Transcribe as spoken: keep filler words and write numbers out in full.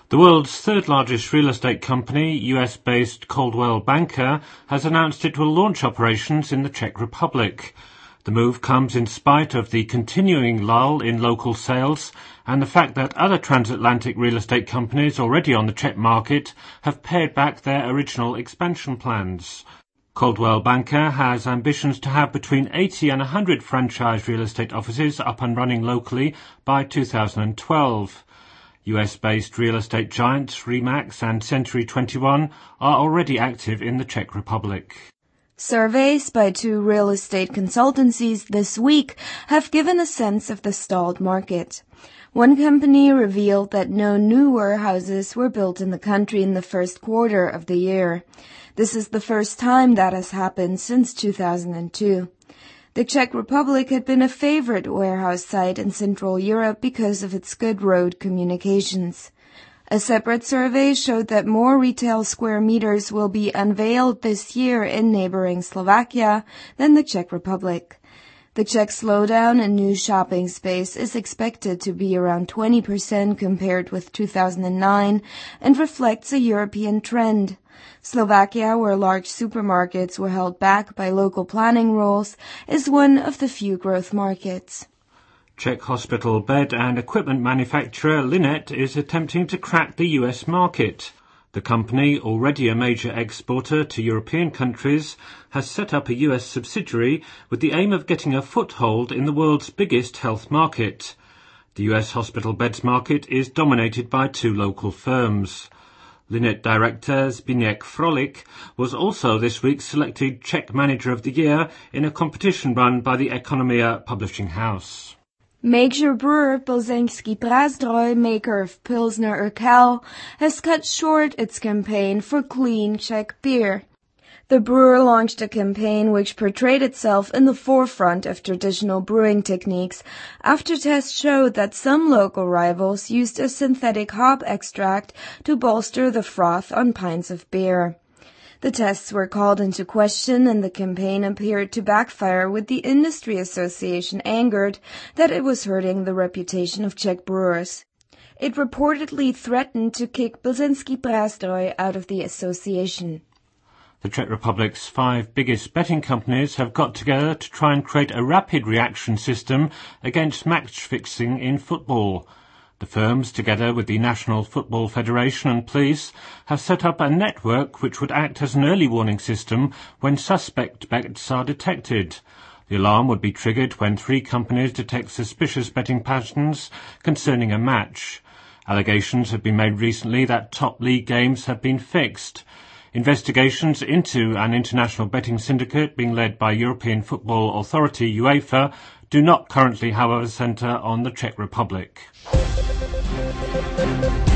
The world's third largest real estate company, U S-based Coldwell Banker, has announced it will launch operations in the Czech Republic. The move comes in spite of the continuing lull in local sales and the fact that other transatlantic real estate companies already on the Czech market have pared back their original expansion plans. Coldwell Banker has ambitions to have between eighty and one hundred franchise real estate offices up and running locally by two thousand twelve. U S-based real estate giants Remax and Century twenty-one are already active in the Czech Republic. Surveys by two real estate consultancies this week have given a sense of the stalled market. One company revealed that no new warehouses were built in the country in the first quarter of the year. This is the first time that has happened since two thousand two. The Czech Republic had been a favorite warehouse site in Central Europe because of its good road communications. A separate survey showed that more retail square meters will be unveiled this year in neighboring Slovakia than the Czech Republic. The Czech slowdown in new shopping space is expected to be around twenty percent compared with two thousand nine and reflects a European trend. Slovakia, where large supermarkets were held back by local planning rules, is one of the few growth markets. Czech hospital bed and equipment manufacturer Linet is attempting to crack the U S market. The company, already a major exporter to European countries, has set up a U S subsidiary with the aim of getting a foothold in the world's biggest health market. The U S hospital beds market is dominated by two local firms. Linet director Zbigniew Frolik was also this week selected Czech Manager of the Year in a competition run by the Ekonomia publishing house. Major brewer Plzeňský Prázdroj, maker of Pilsner Urquell, has cut short its campaign for clean Czech beer. The brewer launched a campaign which portrayed itself in the forefront of traditional brewing techniques after tests showed that some local rivals used a synthetic hop extract to bolster the froth on pints of beer. The tests were called into question and the campaign appeared to backfire, with the industry association angered that it was hurting the reputation of Czech brewers. It reportedly threatened to kick Plzeňský Prázdroj out of the association. The Czech Republic's five biggest betting companies have got together to try and create a rapid reaction system against match fixing in football. The firms, together with the National Football Federation and police, have set up a network which would act as an early warning system when suspect bets are detected. The alarm would be triggered when three companies detect suspicious betting patterns concerning a match. Allegations have been made recently that top league games have been fixed. Investigations into an international betting syndicate being led by European Football Authority UEFA do not currently, however, centre on the Czech Republic.